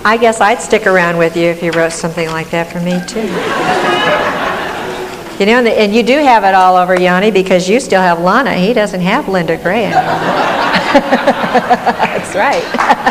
I guess I'd stick around with you if you wrote something like that for me, too. You know, and you do have it all over, Yanni, because you still have Lana. He doesn't have Linda Gray anymore. That's right.